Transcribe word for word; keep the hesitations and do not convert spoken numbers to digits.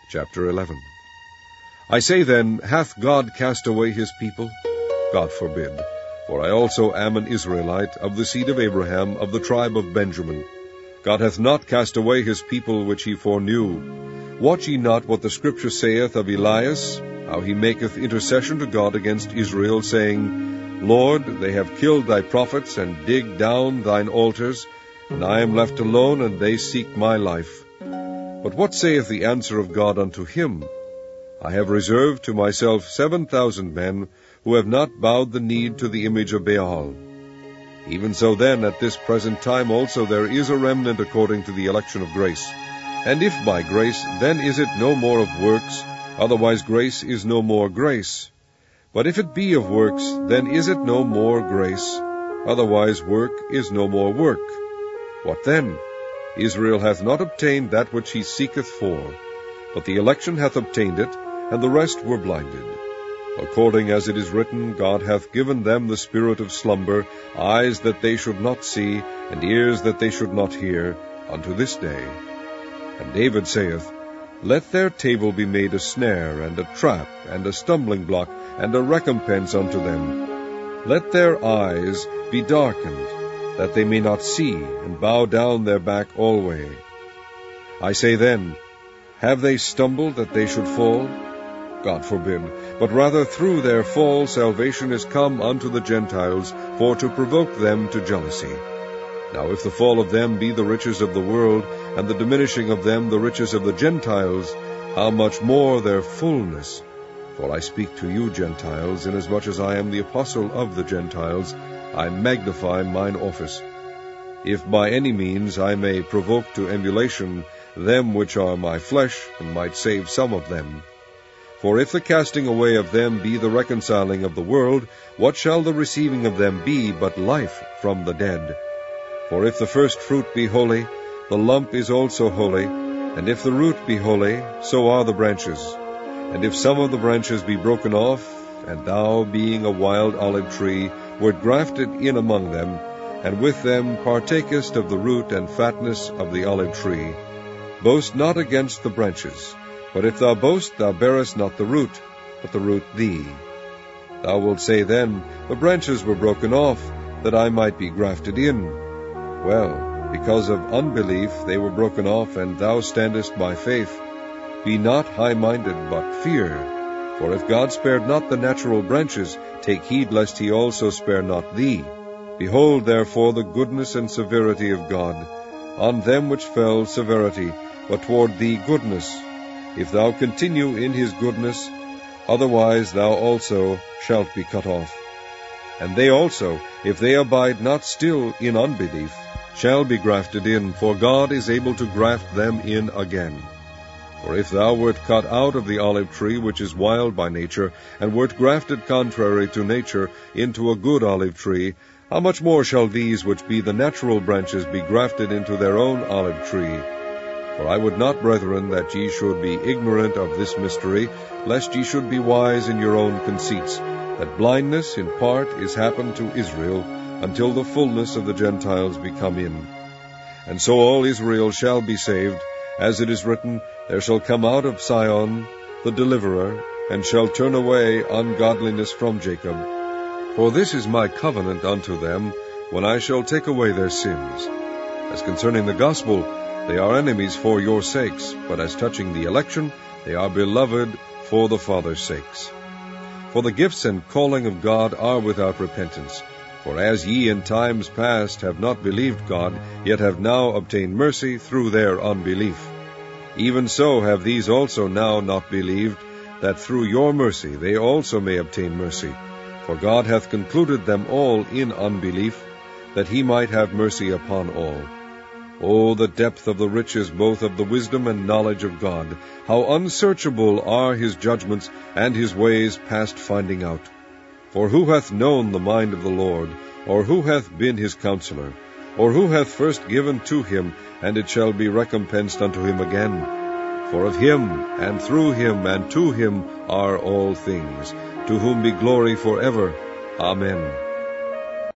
Chapter eleven. I say then, hath God cast away his people? God forbid. For I also am an Israelite, of the seed of Abraham, of the tribe of Benjamin. God hath not cast away his people which he foreknew. Watch ye not what the Scripture saith of Elias, how he maketh intercession to God against Israel, saying, Lord, they have killed thy prophets, and digged down thine altars, and I am left alone, and they seek my life. But what saith the answer of God unto him? I have reserved to myself seven thousand men, who have not bowed the knee to the image of Baal. Even so then, at this present time also there is a remnant according to the election of grace. And if by grace, then is it no more of works, otherwise grace is no more grace. But if it be of works, then is it no more grace, otherwise work is no more work. What then? Israel hath not obtained that which he seeketh for, but the election hath obtained it, and the rest were blinded. According as it is written, God hath given them the spirit of slumber, eyes that they should not see, and ears that they should not hear, unto this day. And David saith, Let their table be made a snare, and a trap, and a stumbling block, and a recompense unto them. Let their eyes be darkened, that they may not see, and bow down their back alway. I say then, have they stumbled that they should fall? God forbid. But rather through their fall salvation is come unto the Gentiles, for to provoke them to jealousy. Now if the fall of them be the riches of the world, and the diminishing of them the riches of the Gentiles, how much more their fullness? For I speak to you, Gentiles, inasmuch as I am the apostle of the Gentiles, I magnify mine office. If by any means I may provoke to emulation them which are my flesh, and might save some of them. For if the casting away of them be the reconciling of the world, what shall the receiving of them be but life from the dead? For if the first fruit be holy, the lump is also holy, and if the root be holy, so are the branches. And if some of the branches be broken off, and thou, being a wild olive tree, wert grafted in among them, and with them partakest of the root and fatness of the olive tree, boast not against the branches. But if thou boast, thou bearest not the root, but the root thee. Thou wilt say then, The branches were broken off, that I might be grafted in. Well, because of unbelief they were broken off, and thou standest by faith. Be not high-minded, but fear. For if God spared not the natural branches, take heed lest he also spare not thee. Behold therefore the goodness and severity of God. On them which fell severity, but toward thee goodness, if thou continue in his goodness, otherwise thou also shalt be cut off. And they also, if they abide not still in unbelief, shall be grafted in, for God is able to graft them in again. For if thou wert cut out of the olive tree which is wild by nature, and wert grafted contrary to nature into a good olive tree, how much more shall these which be the natural branches be grafted into their own olive tree? For I would not, brethren, that ye should be ignorant of this mystery, lest ye should be wise in your own conceits, that blindness in part is happened to Israel, until the fullness of the Gentiles be come in. And so all Israel shall be saved, as it is written, There shall come out of Sion the deliverer, and shall turn away ungodliness from Jacob. For this is my covenant unto them, when I shall take away their sins. As concerning the gospel, they are enemies for your sakes, but as touching the election, they are beloved for the Father's sakes. For the gifts and calling of God are without repentance. For as ye in times past have not believed God, yet have now obtained mercy through their unbelief, even so have these also now not believed, that through your mercy they also may obtain mercy. For God hath concluded them all in unbelief, that he might have mercy upon all. O the depth of the riches both of the wisdom and knowledge of God! How unsearchable are his judgments, and his ways past finding out! For who hath known the mind of the Lord? Or who hath been his counselor? Or who hath first given to him, and it shall be recompensed unto him again? For of him, and through him, and to him are all things, to whom be glory for ever. Amen.